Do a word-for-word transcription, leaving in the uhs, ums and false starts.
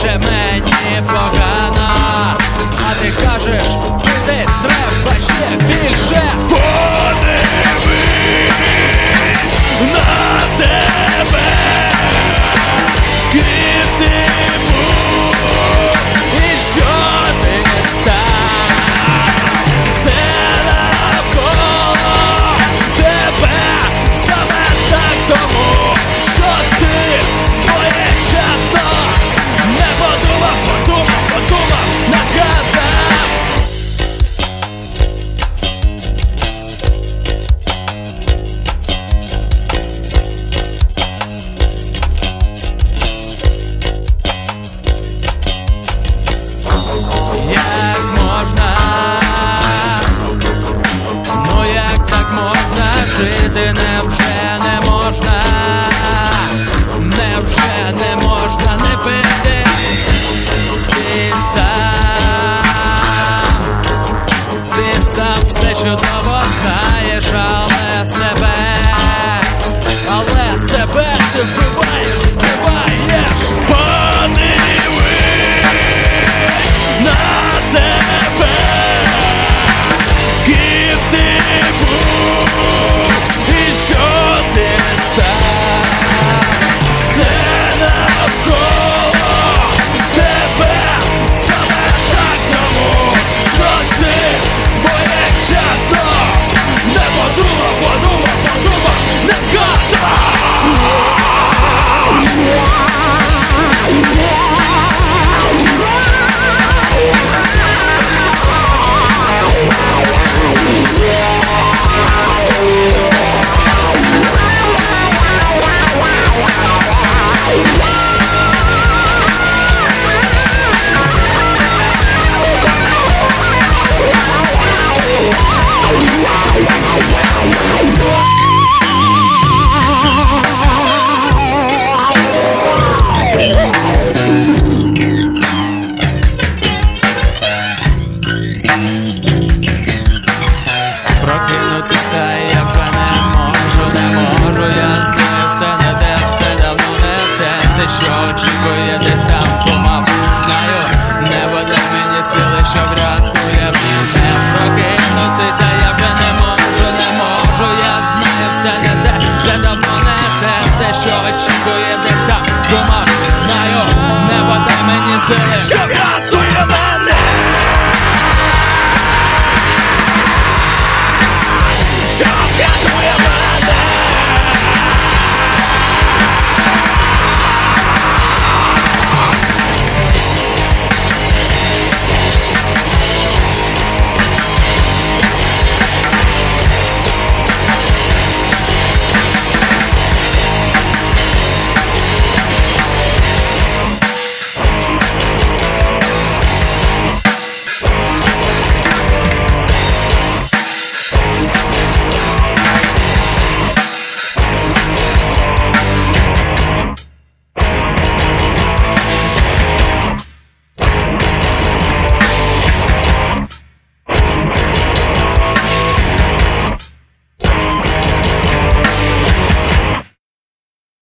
наче мені погано, а ти кажеш, жити треба ще більше. Подивись на себе, ким ти був і що ти став. Все навколо тебе саме так, тому що ти своєчасно не подумав, подумав, подумав, не згадав. Як можна, ну як так можна жити, невже не можна, невже не можна не пити, ти сам, ти сам все чудово знаєш, але себе, але себе ти вбиваєш, вбиваєш. Подивись на себе, ким ти був і що ти став. Все навколо тебе саме так, тому що ти своєчасно не подумав, подумав, подумав, не згадав. Прокинутися я вже не можу, не можу, я знаю все не те, все давно не те. Те, що очікує десь там помав, знаю, не буде мені сили, що врятує мене. Прокинутися я вже не можу, не можу, я знаю все не те, все давно не те. Те, що очікує десь там помав, знаю, не буде мені сили, що врятує.